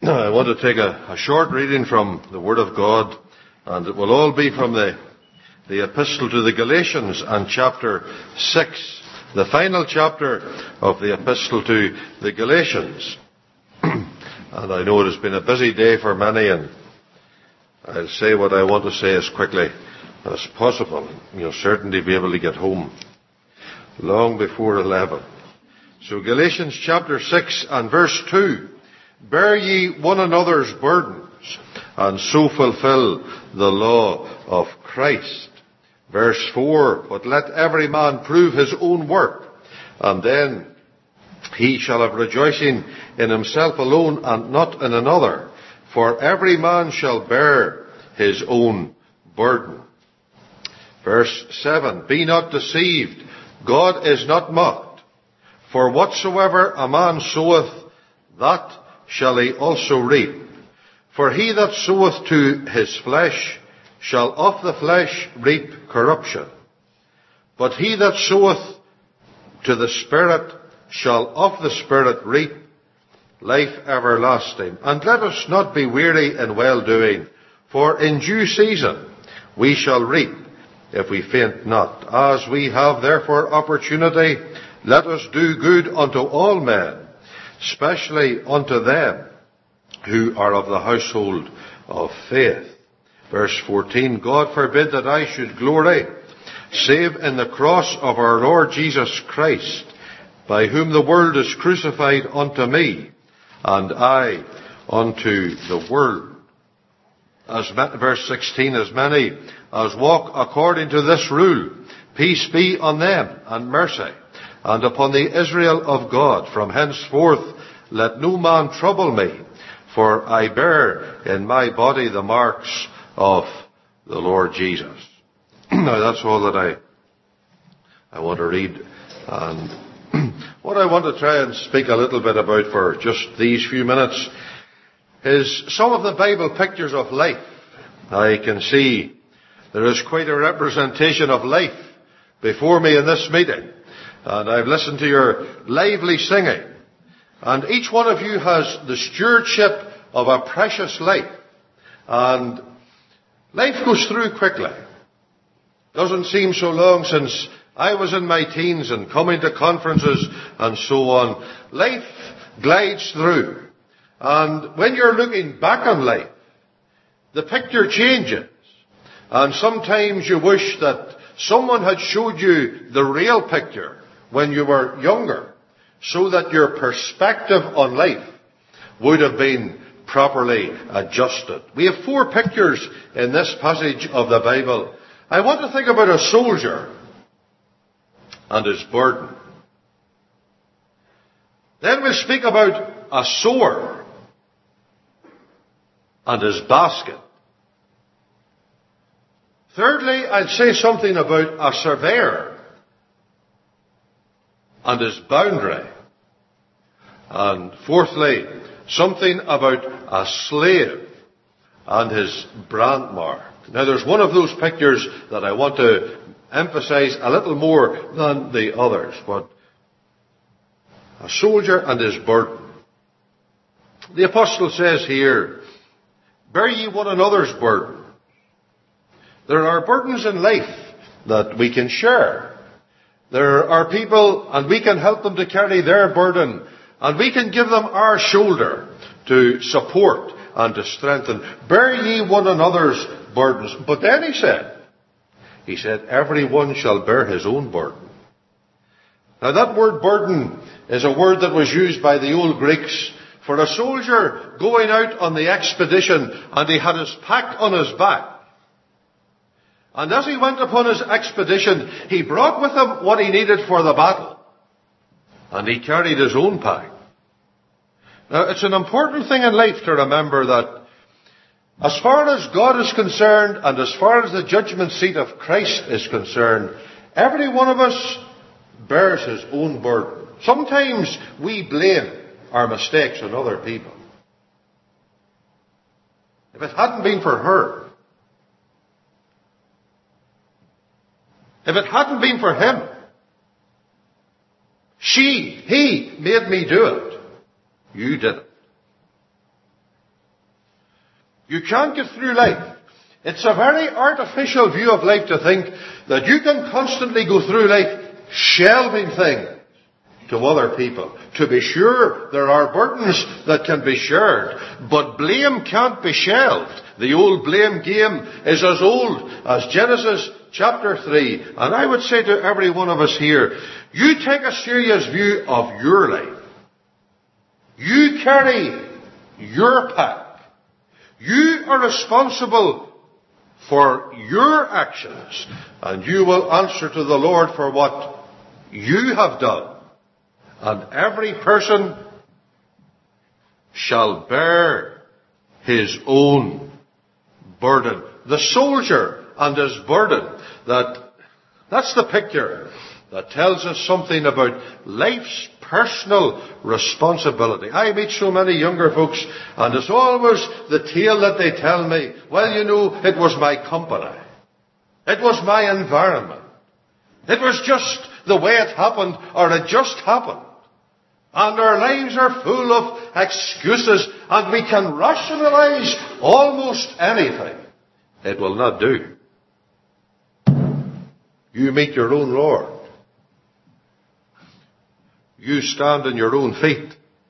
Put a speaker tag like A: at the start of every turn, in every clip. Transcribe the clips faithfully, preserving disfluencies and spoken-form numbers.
A: I want to take a, a short reading from the Word of God, and it will all be from the, the Epistle to the Galatians and chapter six, the final chapter of the Epistle to the Galatians. And I know it has been a busy day for many, and I'll say what I want to say as quickly as possible. You'll certainly be able to get home long before eleven. So Galatians chapter six and verse two. Bear ye one another's burdens, and so fulfill the law of Christ. Verse four. But let every man prove his own work, and then he shall have rejoicing in himself alone and not in another. For every man shall bear his own burden. Verse seven. Be not deceived. God is not mocked. For whatsoever a man soweth, that shall he also reap. For he that soweth to his flesh shall of the flesh reap corruption. But he that soweth to the Spirit shall of the Spirit reap life everlasting. And let us not be weary in well-doing, for in due season we shall reap, if we faint not. As we have therefore opportunity, let us do good unto all men, especially unto them who are of the household of faith. Verse fourteen. God forbid that I should glory, save in the cross of our Lord Jesus Christ, by whom the world is crucified unto me, and I unto the world. As verse sixteen, as many as walk according to this rule, peace be on them, and mercy, and upon the Israel of God. From henceforth let no man trouble me, for I bear in my body the marks of the Lord Jesus. Now that's all that I I want to read, and what I want to try and speak a little bit about for just these few minutes is some of the Bible pictures of life. I can see there is quite a representation of life before me in this meeting, and I've listened to your lively singing, and each one of you has the stewardship of a precious life, and life goes through quickly. Doesn't seem so long since I was in my teens and coming to conferences and so on. Life glides through. And when you're looking back on life, the picture changes. And sometimes you wish that someone had showed you the real picture when you were younger, so that your perspective on life would have been properly adjusted. We have four pictures in this passage of the Bible. I want to think about a soldier and his burden. Then we'll speak about a sower and his basket. Thirdly, I'll say something about a surveyor and his boundary. And fourthly, something about a slave and his brand mark. Now there's one of those pictures that I want to emphasize a little more than the others, but a soldier and his burden. The apostle says here, bear ye one another's burden. There are burdens in life that we can share. There are people, and we can help them to carry their burden, and we can give them our shoulder to support and to strengthen. Bear ye one another's burdens. But then he said, he said, every one shall bear his own burden. Now that word burden is a word that was used by the old Greeks for a soldier going out on the expedition, and he had his pack on his back. And as he went upon his expedition, he brought with him what he needed for the battle. And he carried his own pack. Now, it's an important thing in life to remember that as far as God is concerned, and as far as the judgment seat of Christ is concerned, every one of us bears his own burden. Sometimes we blame our mistakes on other people. If it hadn't been for her, if it hadn't been for him, she, he made me do it. You did it. You can't get through life. It's a very artificial view of life to think that you can constantly go through life shelving things to other people. To be sure, there are burdens that can be shared, but blame can't be shelved. The old blame game is as old as Genesis chapter three. And I would say to every one of us here, you take a serious view of your life. You carry your pack. You are responsible for your actions, and you will answer to the Lord for what you have done. And every person shall bear his own burden. The soldier and his burden. That, that's the picture that tells us something about life's personal responsibility. I meet so many younger folks, and it's always the tale that they tell me, well, you know, it was my company. It was my environment. It was just the way it happened, or it just happened. And our lives are full of excuses, and we can rationalize almost anything. It will not do. You meet your own Lord. You stand on your own feet.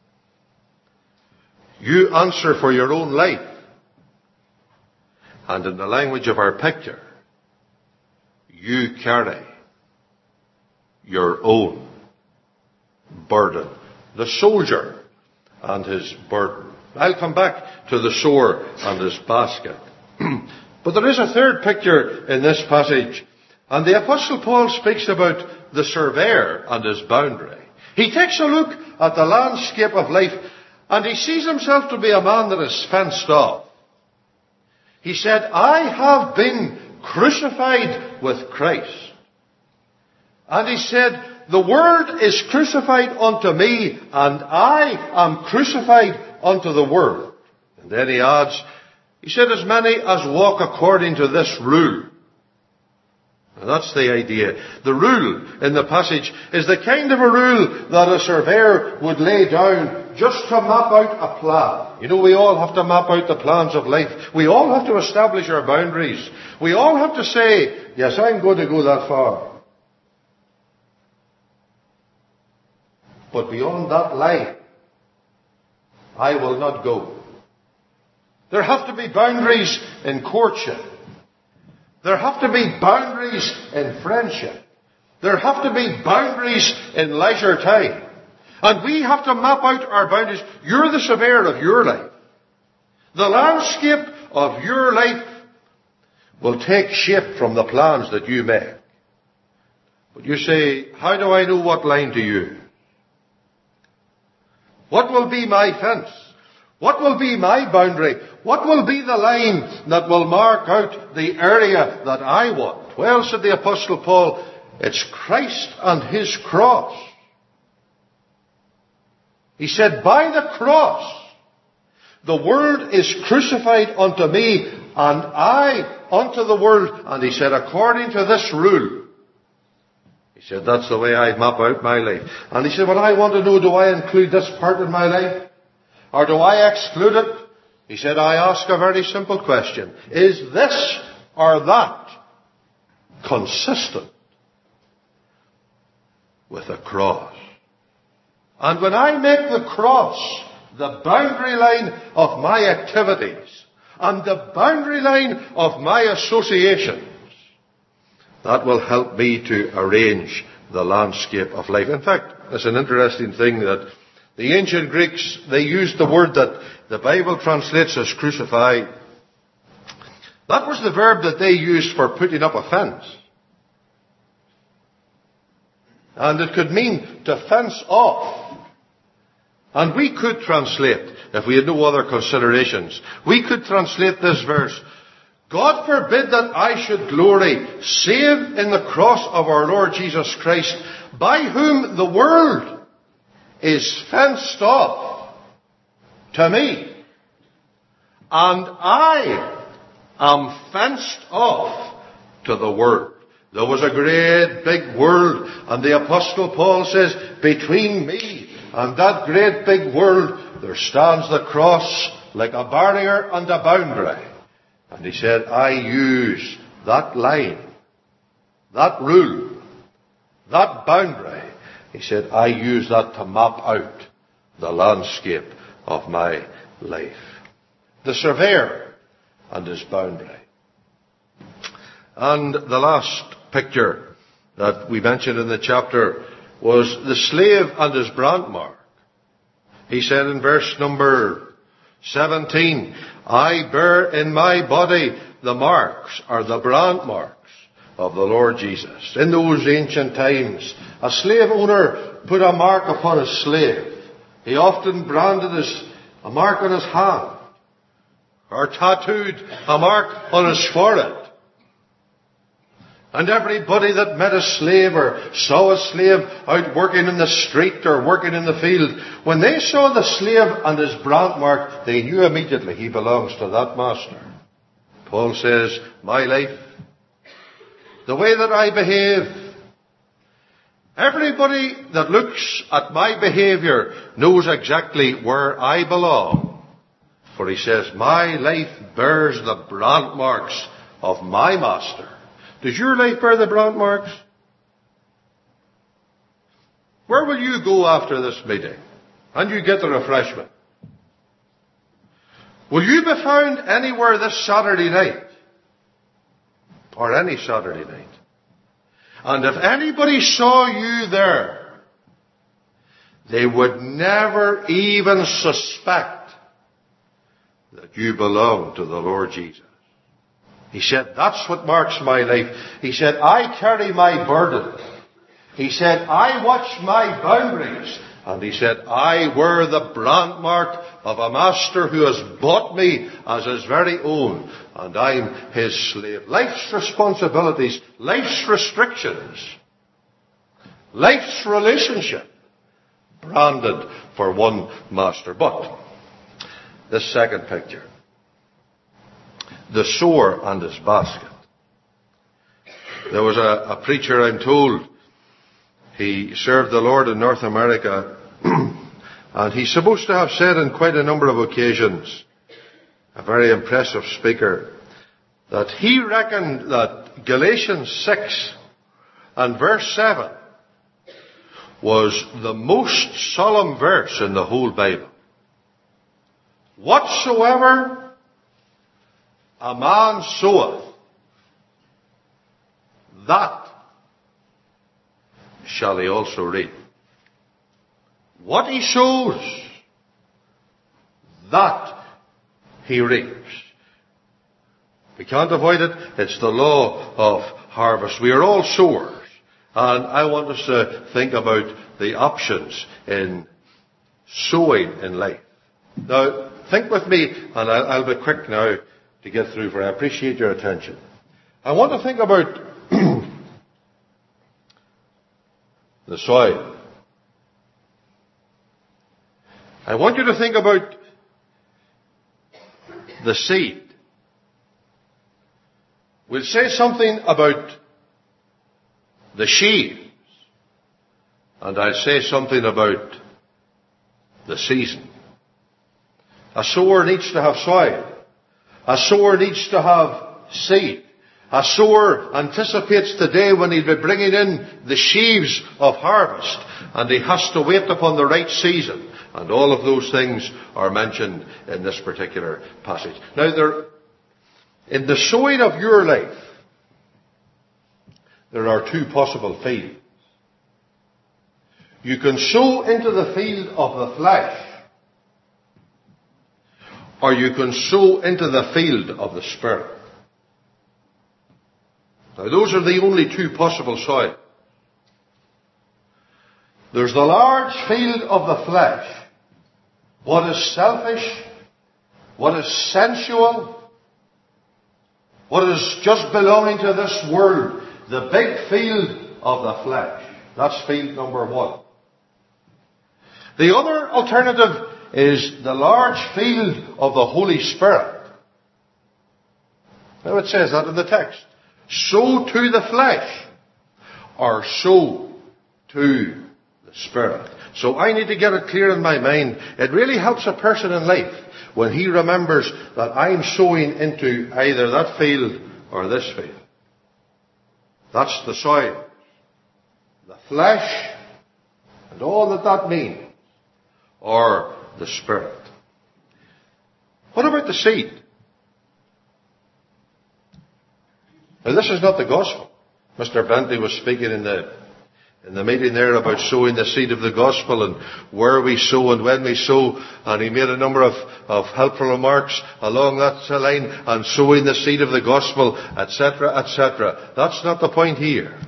A: You answer for your own life. And in the language of our picture, you carry your own burden. The soldier and his burden. I'll come back to the sower and his basket. But there is a third picture in this passage. And the Apostle Paul speaks about the surveyor and his boundary. He takes a look at the landscape of life, and he sees himself to be a man that is fenced off. He said, I have been crucified with Christ. And he said, the world is crucified unto me, and I am crucified unto the world. And then he adds, he said, as many as walk according to this rule. And that's the idea. The rule in the passage is the kind of a rule that a surveyor would lay down just to map out a plan. You know, we all have to map out the plans of life. We all have to establish our boundaries. We all have to say, yes, I'm going to go that far. But beyond that line, I will not go. There have to be boundaries in courtship. There have to be boundaries in friendship. There have to be boundaries in leisure time. And we have to map out our boundaries. You're the surveyor of your life. The landscape of your life will take shape from the plans that you make. But you say, how do I know what line to use? What will be my fence? What will be my boundary? What will be the line that will mark out the area that I want? Well, said the Apostle Paul, it's Christ and his cross. He said, by the cross, the world is crucified unto me, and I unto the world. And he said, according to this rule. He said, that's the way I map out my life. And he said, well, I want to know, do I include this part in my life? Or do I exclude it? He said, I ask a very simple question. Is this or that consistent with the cross? And when I make the cross the boundary line of my activities and the boundary line of my associations, that will help me to arrange the landscape of life. In fact, it's an interesting thing that the ancient Greeks, they used the word that the Bible translates as crucify. That was the verb that they used for putting up a fence. And it could mean to fence off. And we could translate, if we had no other considerations, we could translate this verse, God forbid that I should glory, save in the cross of our Lord Jesus Christ, by whom the world is fenced off to me, and I am fenced off to the world. There was a great big world, and the Apostle Paul says, between me and that great big world, there stands the cross like a barrier and a boundary. And he said, I use that line, that rule, that boundary. He said, I use that to map out the landscape of my life. The surveyor and his boundary. And the last picture that we mentioned in the chapter was the slave and his brand mark. He said in verse number seventeen, I bear in my body the marks, or the brand marks, of the Lord Jesus. In those ancient times, a slave owner put a mark upon his slave. He often branded his, a mark on his hand, or tattooed a mark on his forehead. And everybody that met a slave or saw a slave out working in the street or working in the field, when they saw the slave and his brand mark, they knew immediately he belongs to that master. Paul says, my life, the way that I behave, everybody that looks at my behavior knows exactly where I belong. For he says, my life bears the brand marks of my master. Does your life bear the brand marks? Where will you go after this meeting? And you get the refreshment. Will you be found anywhere this Saturday night? Or any Saturday night? And if anybody saw you there, they would never even suspect that you belong to the Lord Jesus. He said, that's what marks my life. He said, I carry my burden. He said, I watch my boundaries. And he said, I wear the brand mark of a master who has bought me as his very own. And I'm his slave. Life's responsibilities, life's restrictions, life's relationship, branded for one master. But this second picture, the sower and his basket. There was a, a preacher, I'm told, he served the Lord in North America, and he's supposed to have said on quite a number of occasions, a very impressive speaker, that he reckoned that Galatians six and verse seven was the most solemn verse in the whole Bible. Whatsoever a man soweth, that shall he also reap. What he sows, that he reaps. We can't avoid it. It's the law of harvest. We are all sowers. And I want us to think about the options in sowing in life. Now, think with me, and I'll, I'll be quick now to get through, for I appreciate your attention. I want to think about the soil. I want you to think about the seed. We'll say something about the sheaves, and I'll say something about the season. A sower needs to have soil. A sower needs to have seed. A sower anticipates the day when he'll be bringing in the sheaves of harvest, and he has to wait upon the right season. And all of those things are mentioned in this particular passage. Now, there, in the sowing of your life, there are two possible fields. You can sow into the field of the flesh, or you can sow into the field of the Spirit. Now, those are the only two possible soils. There's the large field of the flesh. What is selfish, what is sensual, what is just belonging to this world. The big field of the flesh. That's field number one. The other alternative is the large field of the Holy Spirit. Now it says that in the text. Sow to the flesh, or sow to the Spirit. So I need to get it clear in my mind. It really helps a person in life when he remembers that I'm sowing into either that field or this field. That's the soil, the flesh, and all that that means, or the Spirit. What about the seed? Now, this is not the gospel. Mister Bentley was speaking in the in the meeting there about sowing the seed of the gospel and where we sow and when we sow, and he made a number of, of helpful remarks along that line, and sowing the seed of the gospel, et cetera, et cetera. That's not the point here.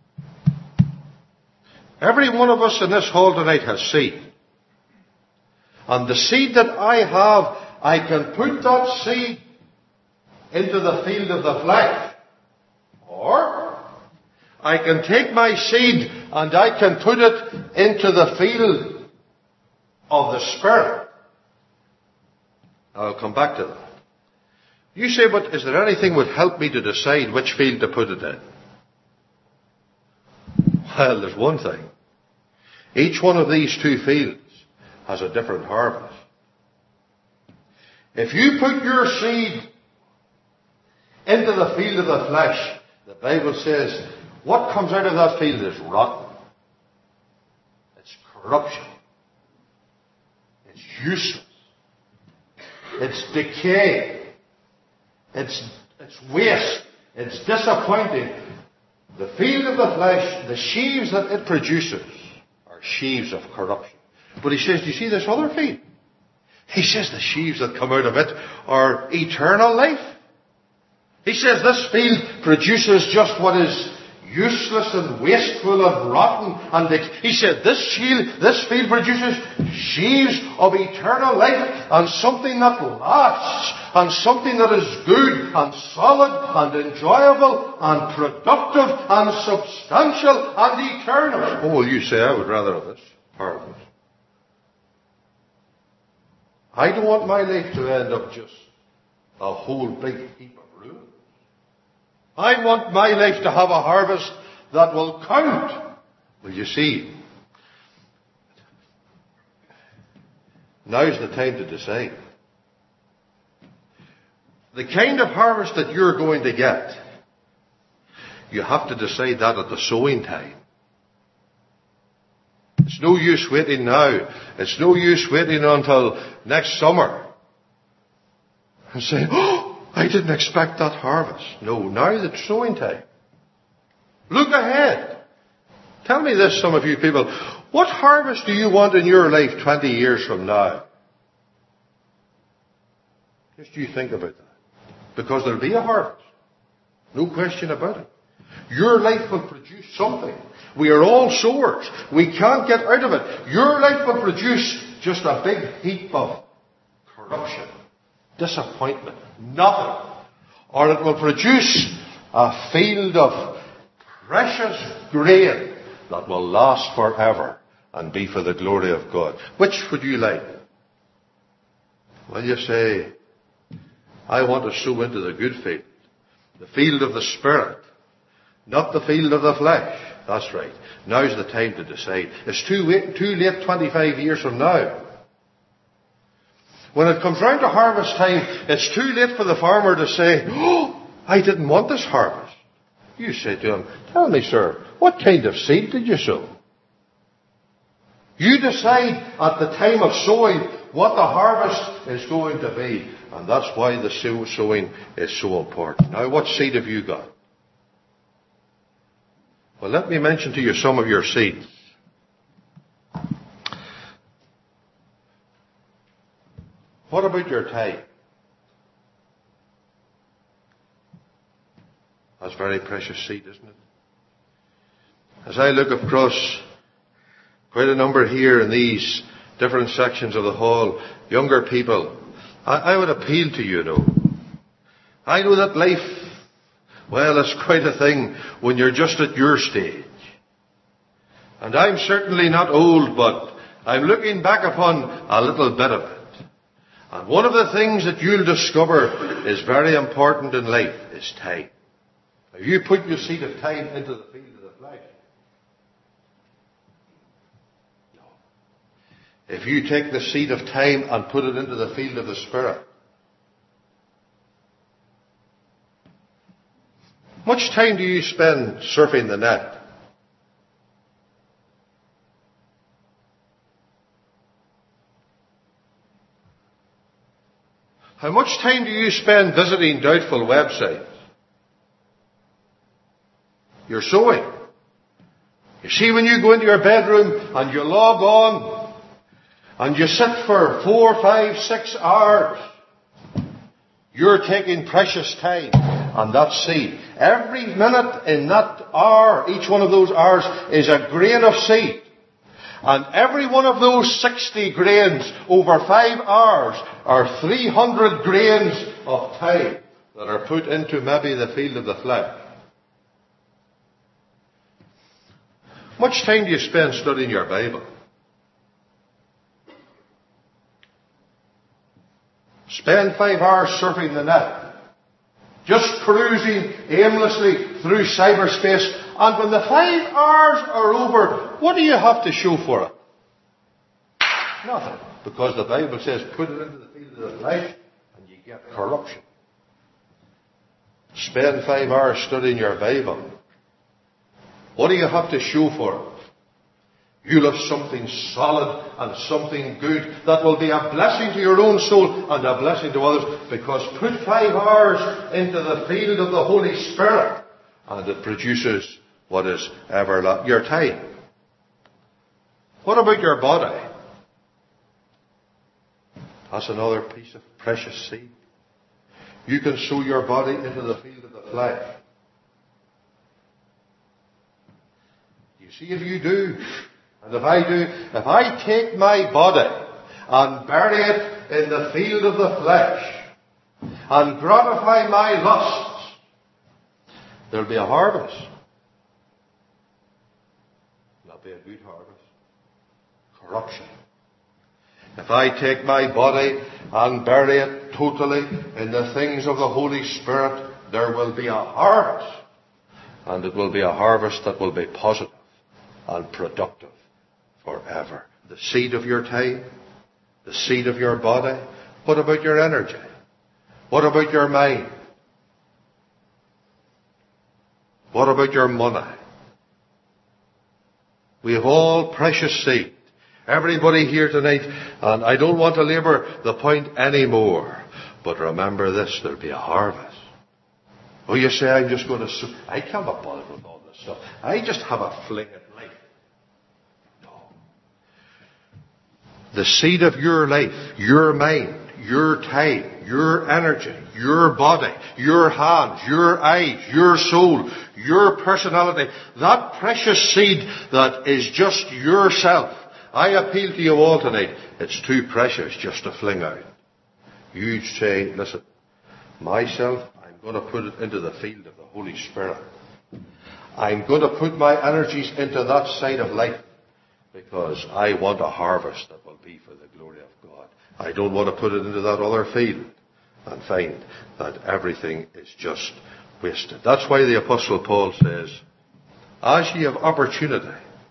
A: Every one of us in this hall tonight has seed. And the seed that I have, I can put that seed into the field of the flesh. Or I can take my seed and I can put it into the field of the Spirit. I'll come back to that. You say, but is there anything would help me to decide which field to put it in? Well, there's one thing. Each one of these two fields has a different harvest. If you put your seed into the field of the flesh, the Bible says, what comes out of that field is rotten. It's corruption. It's useless. It's decay. It's, it's waste. It's disappointing. The field of the flesh, the sheaves that it produces, are sheaves of corruption. But he says, do you see this other field? He says the sheaves that come out of it are eternal life. He says this field produces just what is useless and wasteful and rotten. And he said this field, this field produces sheaves of eternal life and something that lasts and something that is good and solid and enjoyable and productive and substantial and eternal. Oh, well, you say, I would rather have this harvest. I don't want my life to end up just a whole big heap of ruin. I want my life to have a harvest that will count. Well, you see, now's the time to decide. The kind of harvest that you're going to get, you have to decide that at the sowing time. It's no use waiting now. It's no use waiting until next summer and saying, oh, I didn't expect that harvest. No, now the sowing time. Look ahead. Tell me this, some of you people. What harvest do you want in your life twenty years from now? Just you think about that. Because there'll be a harvest. No question about it. Your life will produce something. We are all sowers. We can't get out of it. Your life will produce just a big heap of corruption, disappointment, nothing. Or it will produce a field of precious grain that will last forever and be for the glory of God. Which would you like? Well, you say, I want to sow into the good field, the field of the Spirit, not the field of the flesh. That's right. Now's the time to decide. It's too late, too late twenty-five years from now. When it comes round to harvest time, it's too late for the farmer to say, oh, I didn't want this harvest. You say to him, tell me, sir, what kind of seed did you sow? You decide at the time of sowing what the harvest is going to be. And that's why the sowing is so important. Now, what seed have you got? Well, let me mention to you some of your seeds. What about your time? That's a very precious seed, isn't it? As I look across quite a number here in these different sections of the hall, younger people, I, I would appeal to you, you know. I know that life, well, it's quite a thing when you're just at your stage. And I'm certainly not old, but I'm looking back upon a little bit of it. And one of the things that you'll discover is very important in life is time. Now, you put your seed of time into the field of the flesh. No. if you take the seed of time and put it into the field of the Spirit? Much time do you spend surfing the net? How much time do you spend visiting doubtful websites? You're sowing. You see, when you go into your bedroom and you log on and you sit for four, five, six hours, you're taking precious time on that seed. Every minute in that hour, each one of those hours is a grain of seed. And every one of those sixty grains over five hours are three hundred grains of time that are put into maybe the field of the flesh. Much time do you spend studying your Bible? Spend five hours surfing the net. Just cruising aimlessly through cyberspace. And when the five hours are over, what do you have to show for it? Nothing. Because the Bible says, put it into the field of the flesh and you get corruption. Spend five hours studying your Bible. What do you have to show for it? You'll have something solid and something good that will be a blessing to your own soul and a blessing to others, because put five hours into the field of the Holy Spirit and it produces what is everlasting. Your time. What about your body? That's another piece of precious seed. You can sow your body into the field of the flesh. You see, if you do, and if I do, if I take my body and bury it in the field of the flesh and gratify my lusts, there'll be a harvest. There'll be a good harvest. Corruption. If I take my body and bury it totally in the things of the Holy Spirit, there will be a harvest. And it will be a harvest that will be positive and productive forever. The seed of your time, the seed of your body. What about your energy? What about your mind? What about your money? We have all precious seed. Everybody here tonight, and I don't want to labour the point anymore, but remember this, there'll be a harvest. Oh, you say, I'm just going to... I can't be bothered with all this stuff. I just have a fling at life. No. The seed of your life, your mind, your time, your energy, your body, your hands, your eyes, your soul, your personality, that precious seed that is just yourself. I appeal to you all tonight. It's too precious just to fling out. You say, listen, myself, I'm going to put it into the field of the Holy Spirit. I'm going to put my energies into that side of life because I want a harvest that will be for the glory of God. I don't want to put it into that other field and find that everything is just wasted. That's why the Apostle Paul says, as ye have opportunity,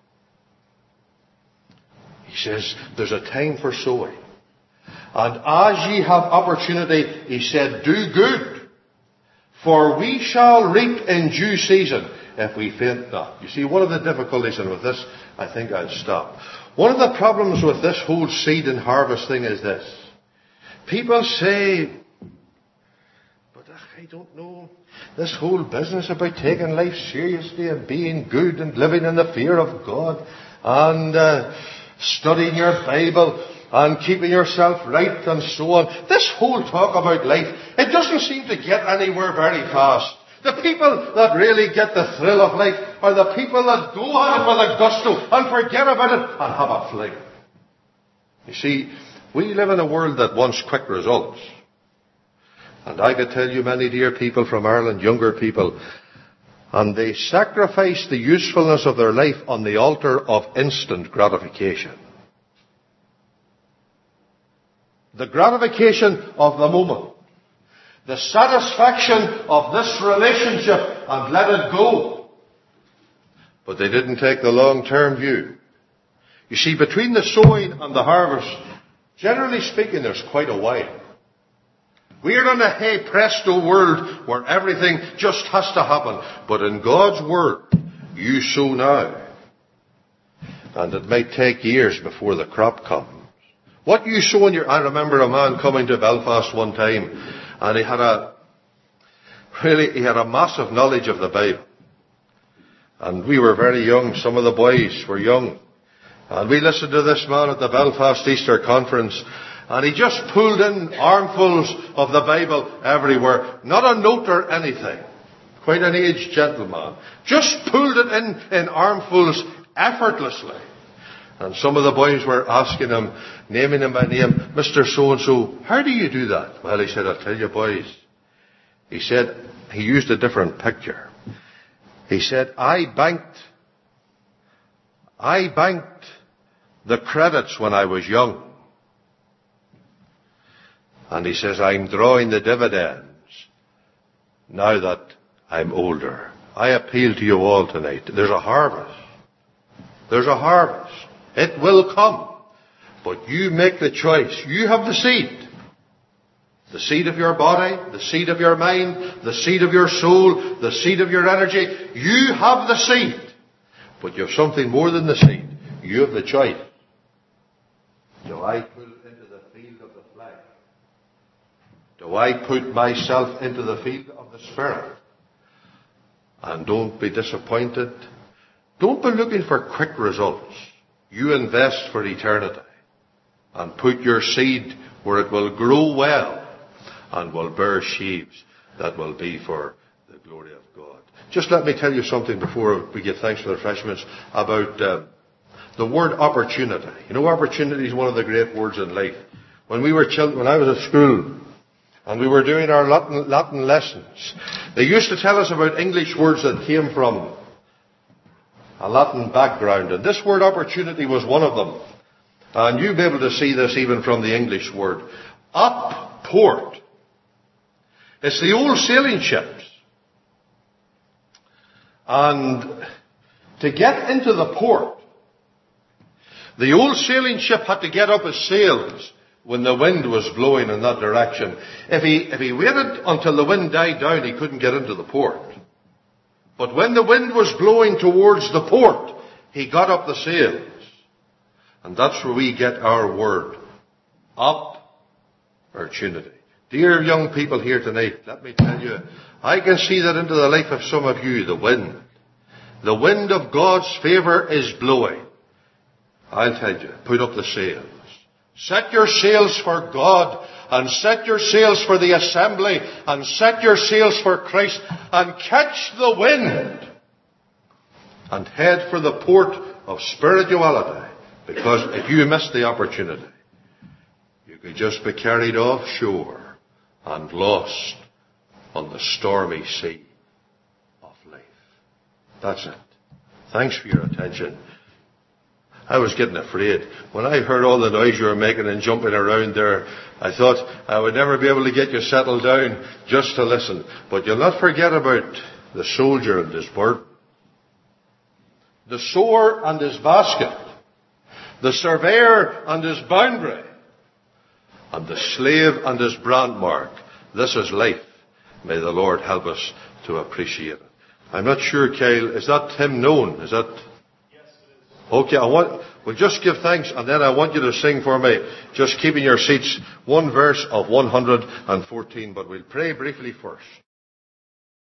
A: he says, there's a time for sowing. And as ye have opportunity, he said, do good. For we shall reap in due season if we faint not. You see, one of the difficulties, and with this, I think I'll stop. One of the problems with this whole seed and harvest thing is this. People say, but I don't know, this whole business about taking life seriously and being good and living in the fear of God and uh, studying your Bible and keeping yourself right and so on. This whole talk about life, it doesn't seem to get anywhere very fast. The people that really get the thrill of life are the people that go at it with a gusto and forget about it and have a fling. You see, we live in a world that wants quick results. And I could tell you many dear people from Ireland, younger people, and they sacrifice the usefulness of their life on the altar of instant gratification. The gratification of the moment. The satisfaction of this relationship and let it go. But they didn't take the long-term view. You see, between the sowing and the harvest, generally speaking, there's quite a while. We're in a hey presto world where everything just has to happen. But in God's Word, you sow now. And it might take years before the crop comes. What you sow in your... I remember a man coming to Belfast one time, and he had a... Really, he had a massive knowledge of the Bible. And we were very young. Some of the boys were young. And we listened to this man at the Belfast Easter Conference, and he just pulled in armfuls of the Bible everywhere. Not a note or anything. Quite an aged gentleman. Just pulled it in in armfuls effortlessly. And some of the boys were asking him, naming him by name, Mister So-and-so, how do you do that? Well, he said, I'll tell you boys. He said, he used a different picture. He said, I banked, I banked the credits when I was young. And he says, I'm drawing the dividends now that I'm older. I appeal to you all tonight. There's a harvest. There's a harvest. It will come. But you make the choice. You have the seed. The seed of your body, the seed of your mind, the seed of your soul, the seed of your energy. You have the seed. But you have something more than the seed. You have the choice. Do I put it into the field of the flesh? Do I put myself into the field of the Spirit? And don't be disappointed. Don't be looking for quick results. You invest for eternity. And put your seed where it will grow well and will bear sheaves that will be for the glory of God. Just let me tell you something before we give thanks for the refreshments about uh, the word opportunity. You know, opportunity is one of the great words in life. When we were children, when I was at school, and we were doing our Latin, Latin lessons, they used to tell us about English words that came from a Latin background. And this word opportunity was one of them. And you'll be able to see this even from the English word. Up port. It's the old sailing ships. And to get into the port, the old sailing ship had to get up his sails when the wind was blowing in that direction. If he, if he waited until the wind died down, he couldn't get into the port. But when the wind was blowing towards the port, he got up the sails. And that's where we get our word. Opportunity. Dear young people here tonight, let me tell you, I can see that into the life of some of you, the wind. The wind of God's favour is blowing. I'll tell you, put up the sails. Set your sails for God, and set your sails for the assembly, and set your sails for Christ, and catch the wind, and head for the port of spirituality. Because if you miss the opportunity, you could just be carried offshore and lost on the stormy sea of life. That's it. Thanks for your attention. I was getting afraid. When I heard all the noise you were making and jumping around there, I thought I would never be able to get you settled down just to listen. But you'll not forget about the soldier and his burden, the sower and his basket, the surveyor and his boundary, and the slave and his brand mark. This is life. May the Lord help us to appreciate it. I'm not sure, Kyle, is that hymn known? Is that... Okay, I want, we'll just give thanks, and then I want you to sing for me, just keeping your seats, one verse of one hundred fourteen, but we'll pray briefly first.